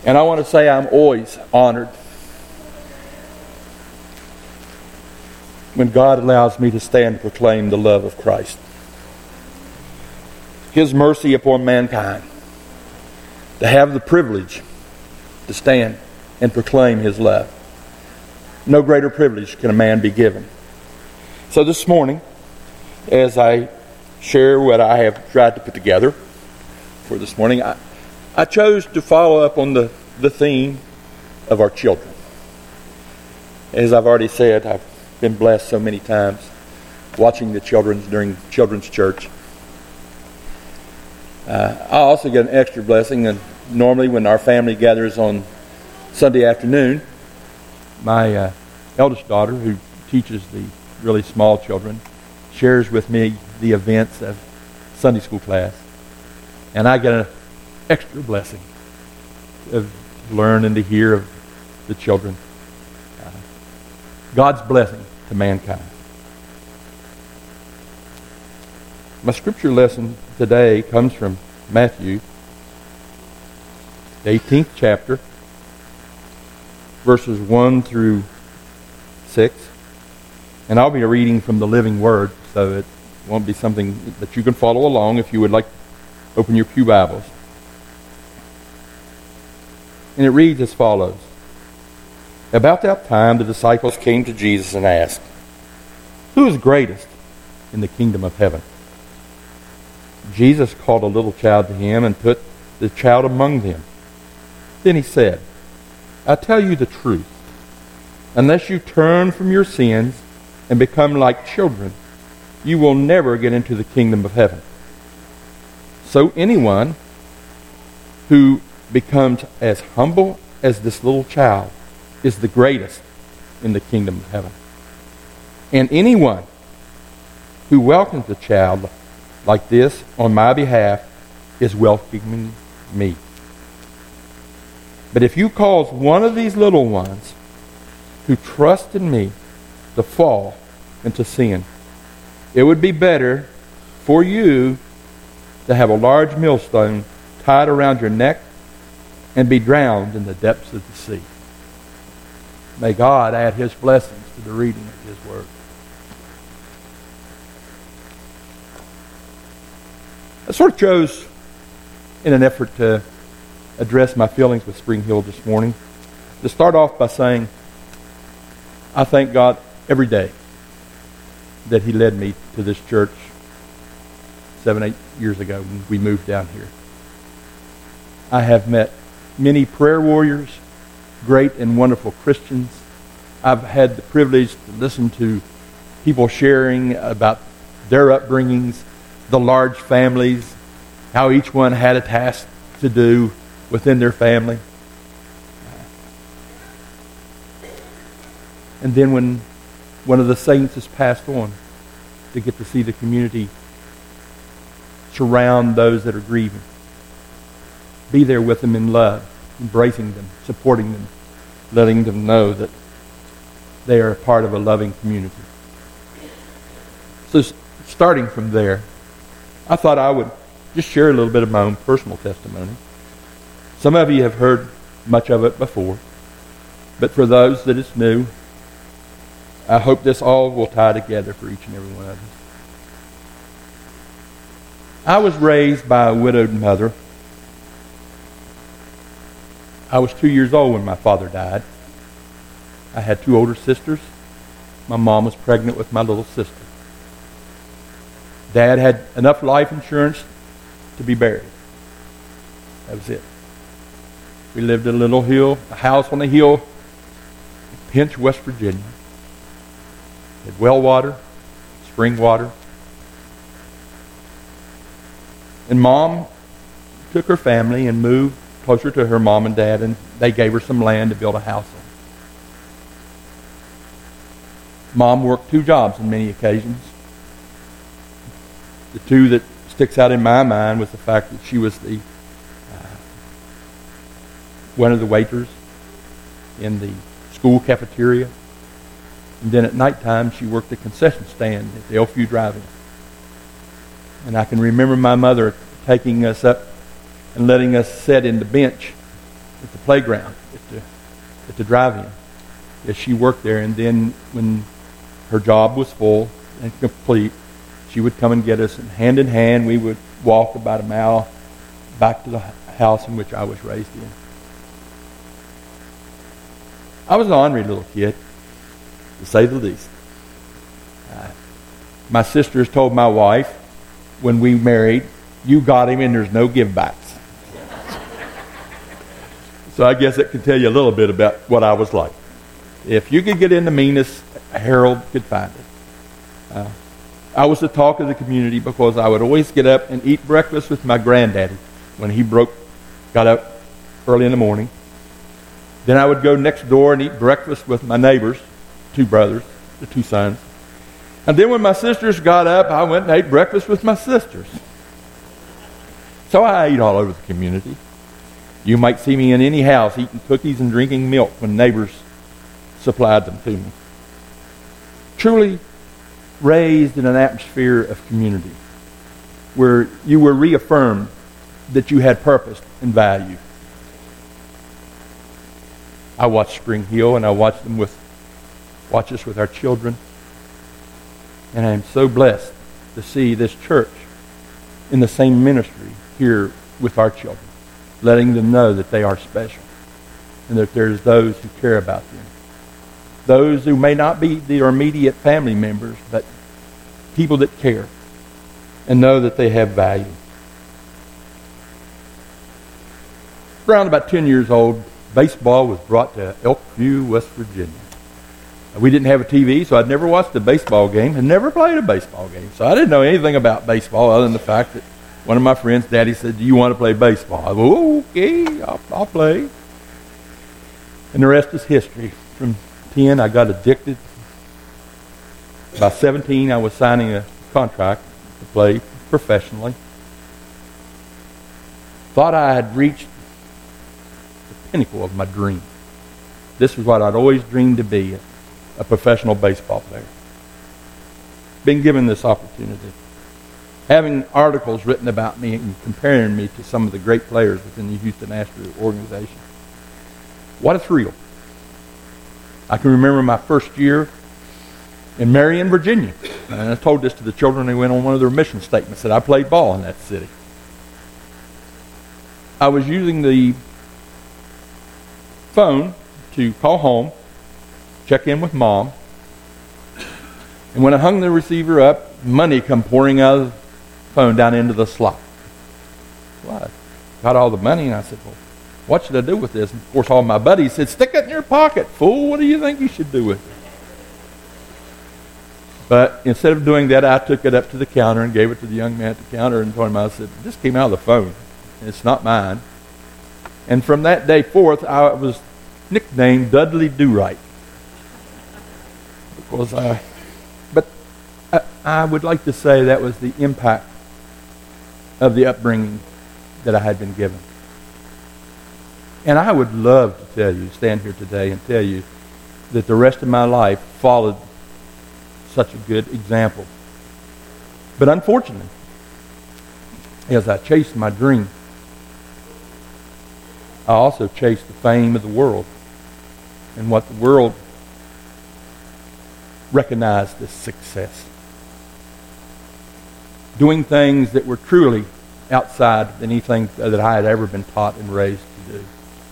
And I want to say I'm always honored when God allows me to stand and proclaim the love of Christ. His mercy upon mankind. To have the privilege to stand and proclaim His love. No greater privilege can a man be given. So this morning, as I share what I have tried to put together for this morning, I chose to follow up on the theme of our children. As I've already said, I've been blessed so many times watching the children during children's church. I also get an extra blessing, and normally when our family gathers on Sunday afternoon, my eldest daughter, who teaches the really small children, shares with me the events of Sunday school class. And I get an extra blessing of learn and to hear of the children. God's blessing to mankind. My scripture lesson today comes from Matthew, the 18th chapter, verses 1 through 6. And I'll be reading from the Living Word, so it won't be something that you can follow along if you would like to open your pew Bibles. And it reads as follows. About that time, the disciples came to Jesus and asked, "Who is greatest in the kingdom of heaven?" Jesus called a little child to him and put the child among them. Then he said, "I tell you the truth. Unless you turn from your sins and become like children, you will never get into the kingdom of heaven. So anyone who becomes as humble as this little child is the greatest in the kingdom of heaven. And anyone who welcomes a child like this on my behalf is welcoming me. But if you cause one of these little ones who trust in me to fall into sin, it would be better for you to have a large millstone tied around your neck and be drowned in the depths of the sea." May God add His blessings to the reading of His Word. I sort of chose, in an effort to address my feelings with Spring Hill this morning, to start off by saying, I thank God every day that He led me to this church 7-8 years ago when we moved down here. I have met many prayer warriors, great and wonderful Christians. I've had the privilege to listen to people sharing about their upbringings, the large families, how each one had a task to do within their family. And then when one of the saints has passed on, to get to see the community surround those that are grieving. Be there with them in love, embracing them, supporting them, letting them know that they are a part of a loving community. So starting from there, I thought I would just share a little bit of my own personal testimony. Some of you have heard much of it before, but for those that it's new, I hope this all will tie together for each and every one of us. I was raised by a widowed mother. I was 2 years old when my father died. I had 2 older sisters. My mom was pregnant with my little sister. Dad had enough life insurance to be buried. That was it. We lived in a house on a hill in Pinch, West Virginia. Had well water, spring water. And Mom took her family and moved closer to her mom and dad, and they gave her some land to build a house on. Mom worked 2 jobs on many occasions. The 2 that sticks out in my mind was the fact that she was the one of the waiters in the school cafeteria. And then at nighttime, she worked the concession stand at the Elkview Drive-In. And I can remember my mother taking us up and letting us sit in the bench at the playground, at the drive-in. Yes, she worked there, and then when her job was full and complete, she would come and get us, and hand in hand we would walk about a mile back to the house in which I was raised in. I was an ornery little kid, to say the least. My sisters told my wife when we married, "You got him and there's no give-backs." So I guess it could tell you a little bit about what I was like. If you could get into meanness, Harold could find it. I was the talk of the community because I would always get up and eat breakfast with my granddaddy when he got up early in the morning. Then I would go next door and eat breakfast with my neighbors, two brothers, the two sons. And then when my sisters got up, I went and ate breakfast with my sisters. So I ate all over the community. You might see me in any house eating cookies and drinking milk when neighbors supplied them to me. Truly raised in an atmosphere of community where you were reaffirmed that you had purpose and value. I watched Spring Hill, and I watch us with our children. And I am so blessed to see this church in the same ministry here with our children, letting them know that they are special and that there's those who care about them. Those who may not be their immediate family members, but people that care and know that they have value. Around about 10 years old, baseball was brought to Elkview, West Virginia. We didn't have a TV, so I'd never watched a baseball game and never played a baseball game. So I didn't know anything about baseball other than the fact that one of my friends, Daddy, said, "Do you want to play baseball?" I go, "Oh, okay, I'll play." And the rest is history. From 10, I got addicted. By 17, I was signing a contract to play professionally. Thought I had reached the pinnacle of my dream. This was what I'd always dreamed to be, a professional baseball player. Been given this opportunity. Having articles written about me and comparing me to some of the great players within the Houston Astros organization. What a thrill. I can remember my first year in Marion, Virginia. And I told this to the children. They went on one of their mission statements that I played ball in that city. I was using the phone to call home, check in with Mom. And when I hung the receiver up, money come pouring out of the phone down into the slot. Well, I got all the money, and I said, "Well, what should I do with this?" And of course, all my buddies said, "Stick it in your pocket, fool. What do you think you should do with it?" But instead of doing that, I took it up to the counter and gave it to the young man at the counter and told him, I said, "This came out of the phone. It's not mine." And from that day forth, I was nicknamed Dudley Do-Right. Because I would like to say that was the impact of the upbringing that I had been given. And I would love to tell you, stand here today and tell you that the rest of my life followed such a good example. But unfortunately, as I chased my dream, I also chased the fame of the world and what the world recognized as success. Doing things that were truly outside anything that I had ever been taught and raised to do.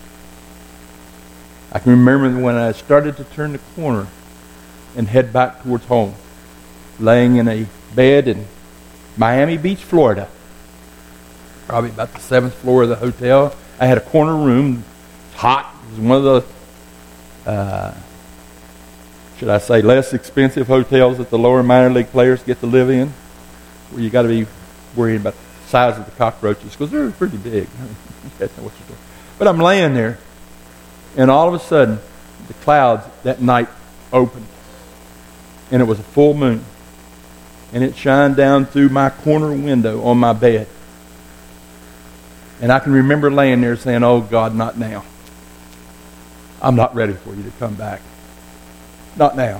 I can remember when I started to turn the corner and head back towards home, laying in a bed in Miami Beach, Florida, probably about the 7th floor of the hotel. I had a corner room, hot. It was one of the, should I say, less expensive hotels that the lower minor league players get to live in, where you got to be worrying about the size of the cockroaches because they're pretty big. That's not what you're doing. But I'm laying there, and all of a sudden, the clouds that night opened, and it was a full moon, and it shined down through my corner window on my bed. And I can remember laying there saying, "Oh God, not now. I'm not ready for you to come back. Not now."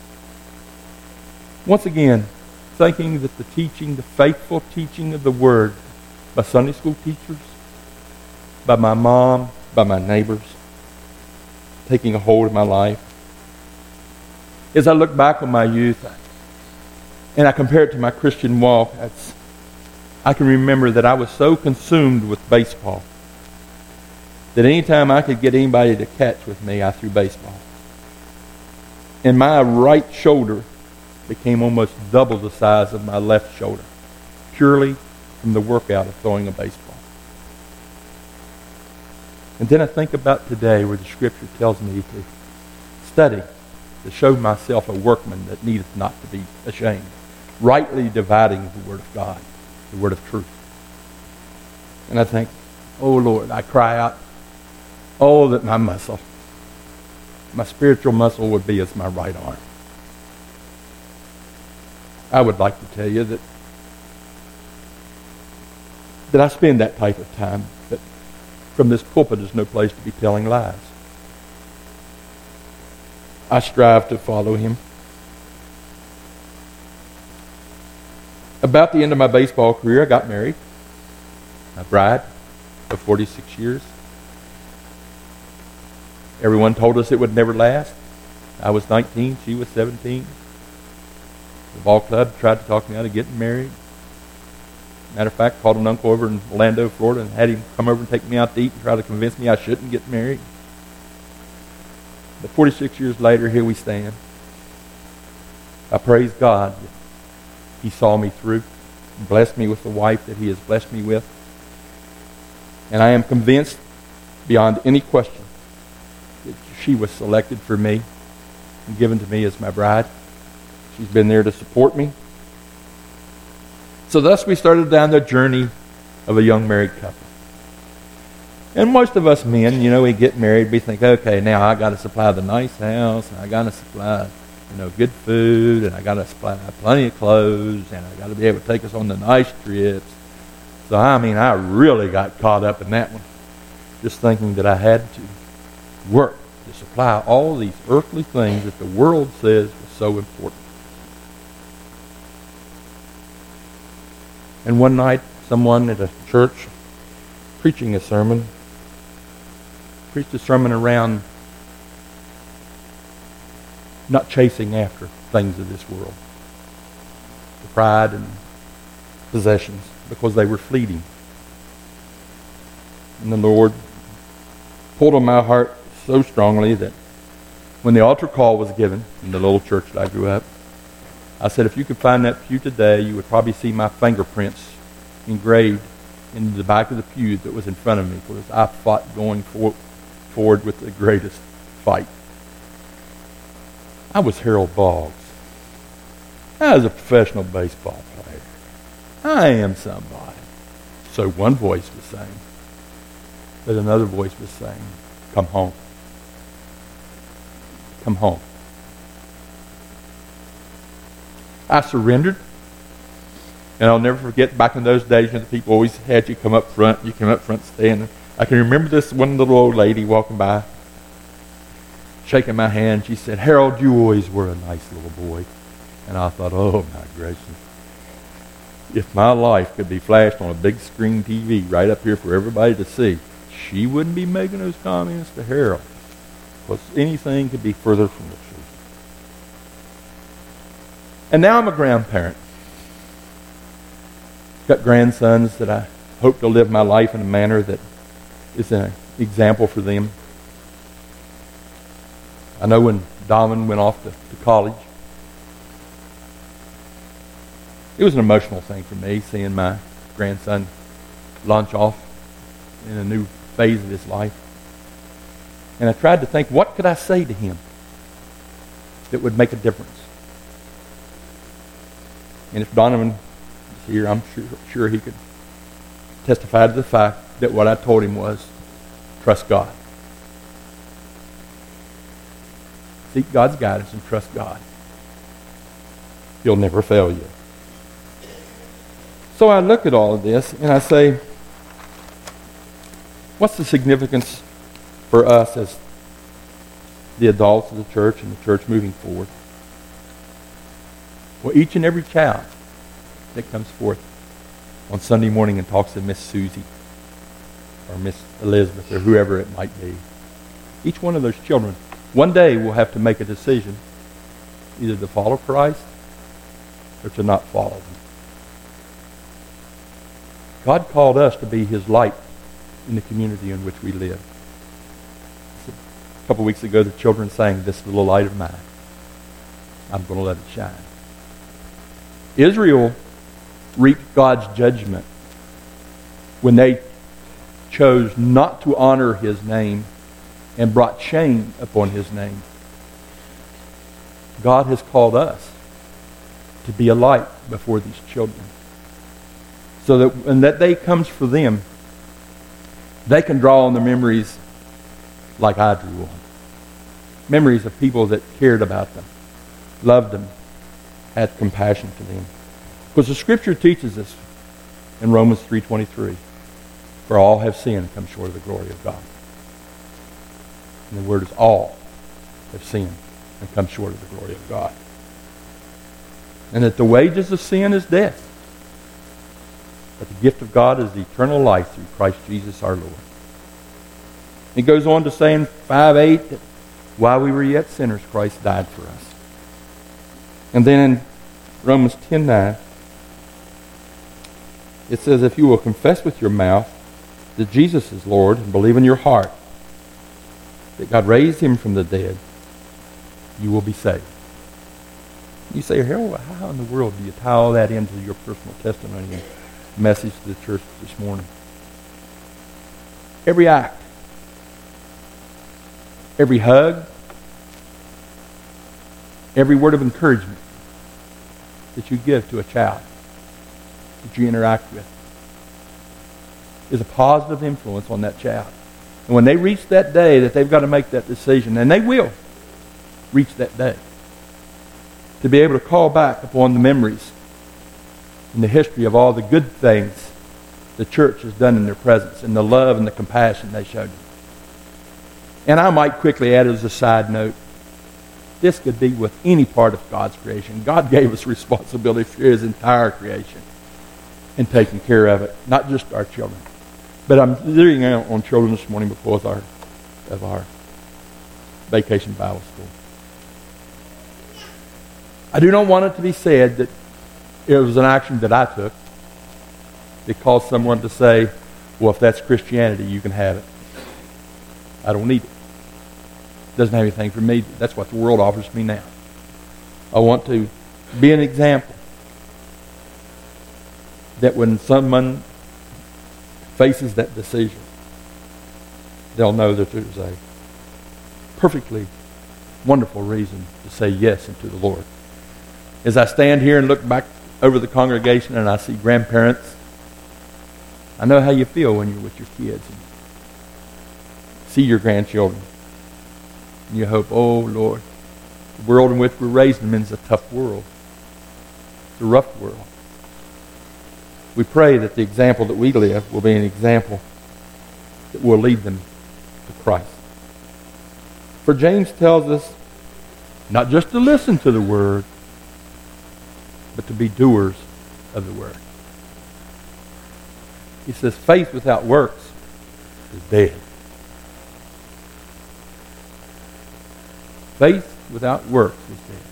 Once again, thinking that the teaching, the faithful teaching of the Word by Sunday school teachers, by my mom, by my neighbors, taking a hold of my life. As I look back on my youth and I compare it to my Christian walk, I can remember that I was so consumed with baseball that anytime I could get anybody to catch with me, I threw baseball. And my right shoulder became almost double the size of my left shoulder, purely from the workout of throwing a baseball. And then I think about today where the Scripture tells me to study, to show myself a workman that needeth not to be ashamed, rightly dividing the Word of God, the Word of truth. And I think, oh Lord, I cry out, oh, that my spiritual muscle would be as my right arm. I would like to tell you that I spend that type of time, but from this pulpit is no place to be telling lies. I strive to follow Him. About the end of my baseball career, I got married. My bride of 46 years. Everyone told us it would never last. I was 19, she was 17. The ball club tried to talk me out of getting married. Matter of fact, called an uncle over in Orlando, Florida, and had him come over and take me out to eat and try to convince me I shouldn't get married. But 46 years later, here we stand. I praise God that He saw me through and blessed me with the wife that He has blessed me with. And I am convinced, beyond any question, that she was selected for me and given to me as my bride. She's been there to support me. So thus we started down the journey of a young married couple. And most of us men, we get married, we think, okay, now I got to supply the nice house, and I got to supply, good food, and I got to supply plenty of clothes, and I got to be able to take us on the nice trips. So I really got caught up in that one, just thinking that I had to work to supply all these earthly things that the world says was so important. And one night, someone at a church preaching a sermon, preached a sermon around not chasing after things of this world, the pride and possessions, because they were fleeting. And the Lord pulled on my heart so strongly that when the altar call was given in the little church that I grew up, I said, if you could find that pew today, you would probably see my fingerprints engraved in the back of the pew that was in front of me, because I fought going forward with the greatest fight. I was Harold Boggs. I was a professional baseball player. I am somebody. So one voice was saying, but another voice was saying, come home. Come home. I surrendered. And I'll never forget, back in those days, the people always had you come up front. You came up front standing. I can remember this one little old lady walking by, shaking my hand. She said, Harold, you always were a nice little boy. And I thought, oh my gracious. If my life could be flashed on a big screen TV right up here for everybody to see, she wouldn't be making those comments to Harold. Because anything could be further from the truth. And now I'm a grandparent. Got grandsons that I hope to live my life in a manner that is an example for them. I know when Donovan went off to college, it was an emotional thing for me, seeing my grandson launch off in a new phase of his life. And I tried to think, what could I say to him that would make a difference? And if Donovan is here, I'm sure he could testify to the fact that what I told him was, trust God. Seek God's guidance and trust God. He'll never fail you. So I look at all of this and I say, what's the significance for us as the adults of the church and the church moving forward? Well, each and every child that comes forth on Sunday morning and talks to Miss Susie, or Miss Elizabeth or whoever it might be. Each one of those children, one day will have to make a decision either to follow Christ or to not follow him. God called us to be his light in the community in which we live. A couple weeks ago, the children sang, "This little light of mine, I'm going to let it shine." Israel reaped God's judgment when they chose not to honor his name and brought shame upon his name. God has called us to be a light before these children, so that when that day comes for them, they can draw on the memories like I drew on. Memories of people that cared about them, loved them, had compassion for them. Because the Scripture teaches us in Romans 3:23, for all have sinned and come short of the glory of God. And the word is all have sinned and come short of the glory of God. And that the wages of sin is death, but the gift of God is eternal life through Christ Jesus our Lord. He goes on to say in 5:8 that while we were yet sinners, Christ died for us. And then in Romans 10:9, it says, if you will confess with your mouth that Jesus is Lord and believe in your heart that God raised him from the dead, you will be saved. You say, Harold, how in the world do you tie all that into your personal testimony and message to the church this morning? Every act, every hug, every word of encouragement that you give to a child that you interact with is a positive influence on that child. And when they reach that day that they've got to make that decision, and they will reach that day, to be able to call back upon the memories and the history of all the good things the church has done in their presence and the love and the compassion they showed them. And I might quickly add as a side note, this could be with any part of God's creation. God gave us responsibility for his entire creation and taking care of it, not just our children. But I'm zeroing out on children this morning because of our vacation Bible school. I do not want it to be said that it was an action that I took that caused someone to say, well, if that's Christianity, you can have it. I don't need it. It doesn't have anything for me. That's what the world offers me now. I want to be an example that when someone faces that decision, they'll know that there's a perfectly wonderful reason to say yes unto the Lord. As I stand here and look back over the congregation and I see grandparents, I know how you feel when you're with your kids and see your grandchildren. And you hope, oh Lord, the world in which we're raising them in is a tough world. It's a rough world. We pray that the example that we live will be an example that will lead them to Christ. For James tells us not just to listen to the word, but to be doers of the word. He says faith without works is dead. Faith without works is dead.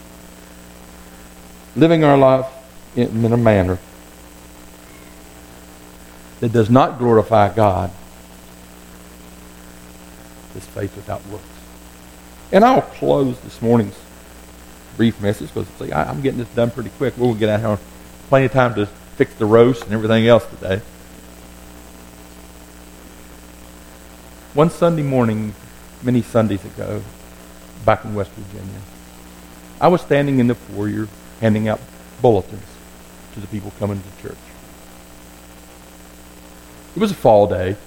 Living our life in a manner that does not glorify God is faith without works. And I'll close this morning's brief message because see, I'm getting this done pretty quick. We'll get out here. Plenty of time to fix the roast and everything else today. One Sunday morning, many Sundays ago, back in West Virginia, I was standing in the foyer handing out bulletins to the people coming to church. It was a fall day.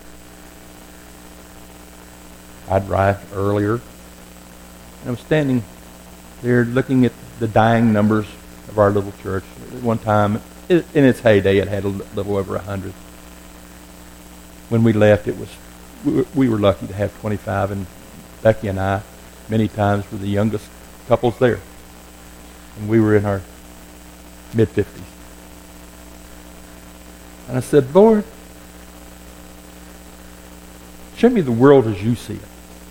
I'd arrived earlier. And I was standing there looking at the dying numbers of our little church. At one time, in its heyday, it had a little over 100. When we left, we were lucky to have 25, and Becky and I, many times, were the youngest couples there. And we were in our mid-50s. And I said, Lord, Show me the world as you see it.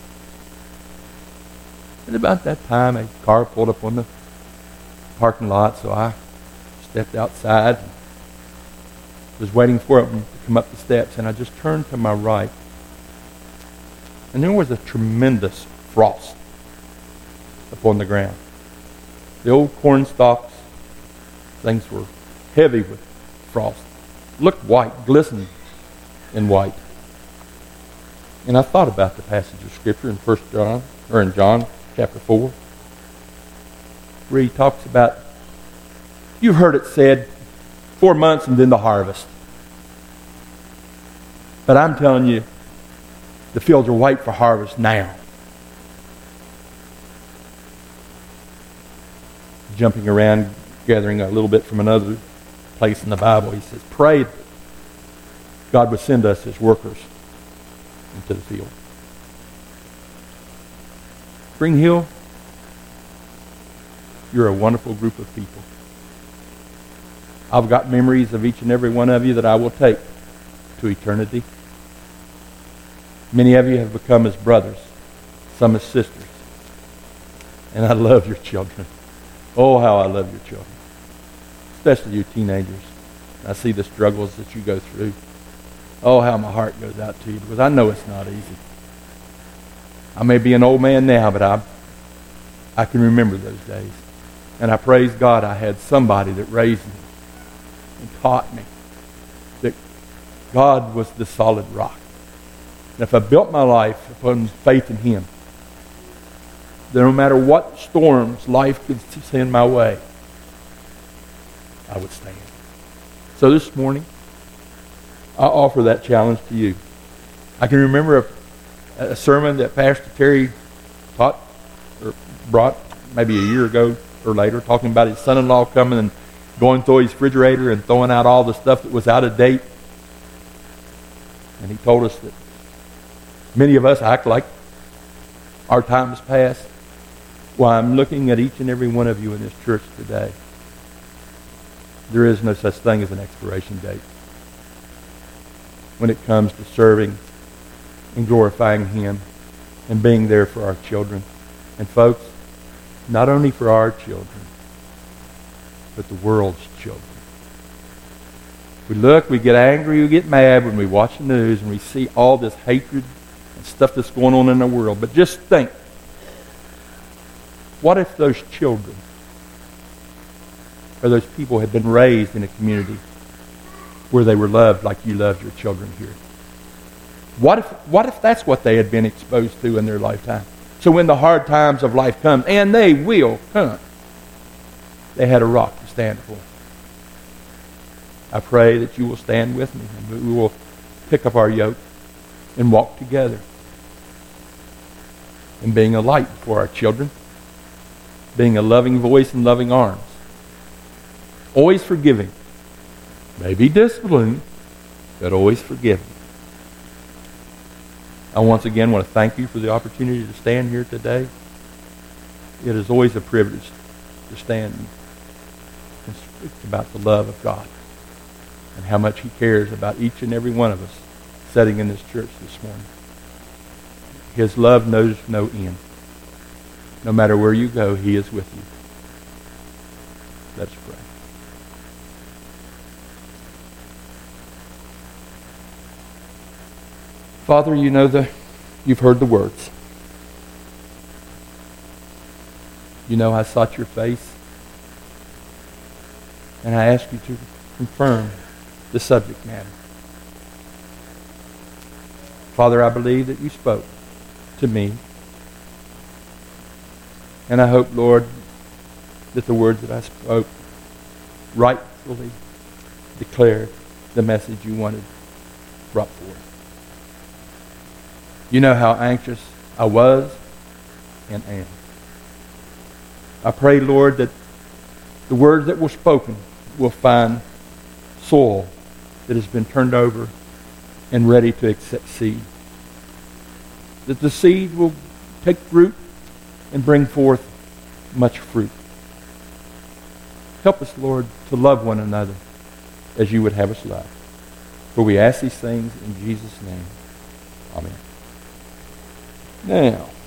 And about that time, a car pulled up on the parking lot, so I stepped outside and was waiting for it to come up the steps, and I just turned to my right. And there was a tremendous frost upon the ground. The old corn stalks, things were heavy with frost. Looked white, glistened in white. And I thought about the passage of Scripture in John chapter 4, where he talks about, you've heard it said, 4 months and then the harvest. But I'm telling you, the fields are white for harvest now. Jumping around, gathering a little bit from another place in the Bible, he says, pray that God would send us as workers into the field. Spring Hill, you're a wonderful group of people. I've got memories of each and every one of you that I will take to eternity. Many of you have become as brothers, some as sisters. And I love your children. Oh, how I love your children. Especially you teenagers. I see the struggles that you go through. Oh, how my heart goes out to you, because I know it's not easy. I may be an old man now, but I can remember those days. And I praise God I had somebody that raised me and taught me that God was the solid rock. And if I built my life upon faith in Him, then no matter what storms life could send my way, I would stand. So this morning, I offer that challenge to you. I can remember a sermon that Pastor Terry taught or brought maybe a year ago or later, talking about his son-in-law coming and going through his refrigerator and throwing out all the stuff that was out of date. And he told us that many of us act like our time has passed. Well, I'm looking at each and every one of you in this church today. There is no such thing as an expiration date when it comes to serving and glorifying Him and being there for our children. And folks, not only for our children, but the world's children. We look, we get angry, we get mad when we watch the news and we see all this hatred and stuff that's going on in the world. But just think, what if those children or those people had been raised in a community where they were loved like you loved your children here? What if that's what they had been exposed to in their lifetime? So when the hard times of life come, and they will come, they had a rock to stand upon. I pray that you will stand with me and we will pick up our yoke and walk together in being a light for our children, being a loving voice and loving arms, always forgiving, maybe disciplining, but always forgiving. I once again want to thank you for the opportunity to stand here today. It is always a privilege to stand and speak about the love of God and how much He cares about each and every one of us sitting in this church this morning. His love knows no end. No matter where you go, He is with you. Let's pray. Father, you know you've heard the words. You know I sought your face. And I ask you to confirm the subject matter. Father, I believe that you spoke to me. And I hope, Lord, that the words that I spoke rightfully declared the message you wanted brought forth. You know how anxious I was and am. I pray, Lord, that the words that were spoken will find soil that has been turned over and ready to accept seed. That the seed will take root and bring forth much fruit. Help us, Lord, to love one another as you would have us love. For we ask these things in Jesus' name. Amen. Now,